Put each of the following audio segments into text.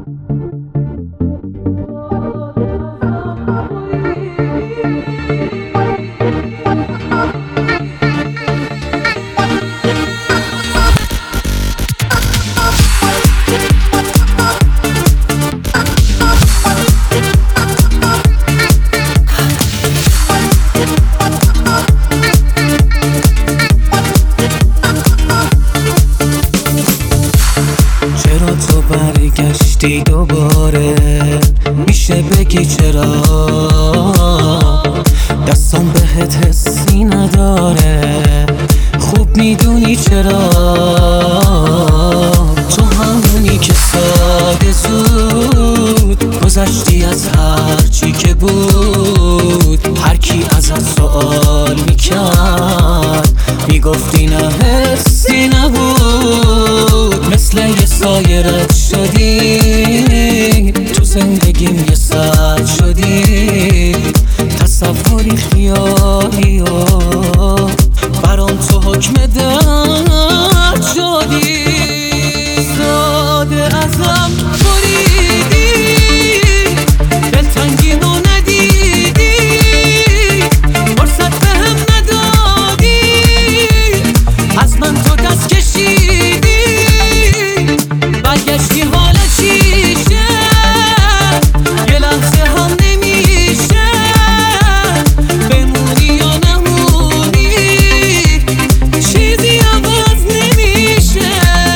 چرا تو برگشتی دوباره؟ میشه بگی چرا؟ دستم بهت حسی نداره، خوب میدونی چرا؟ تو همونی که ساده زود گذشتی از هرچی که بود. هر کی ازت سوال میکرد میگفتی نه حسی نبود. مثل یه سایه رد شدی تو زندگیم، یه ساعت شدی تصوری خیالی و برام تو حکم درد شدی. ساده ازم بریدی، دلتنگیمو ندیدی، فرصت بهم ندادی، از من تو دست کشیدی. برگشتی حالا چیشه؟ یه لحظه هم نمیشه بمونی یا نمونی، چیزی عوض نمیشه.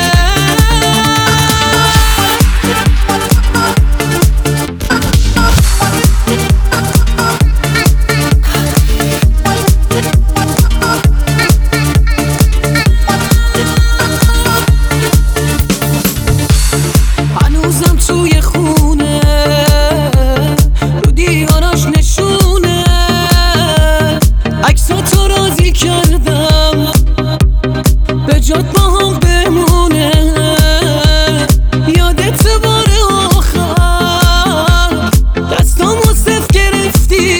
هنوزم توی خونه رو دیوارش نشونه، عکساتو راضی کردم به جات با هم بمونه. یادت بار آخر دستامو صف گرفتی،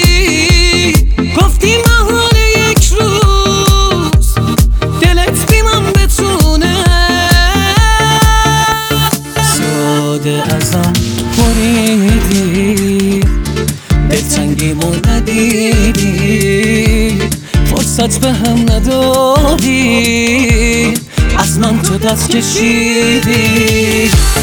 گفتی محال یک روز دلت بی من بتونه. ساده ازم بریدی، دلتنگیمو ندیدی، فرصت بهم ندادی، از من تو دست کشیدی.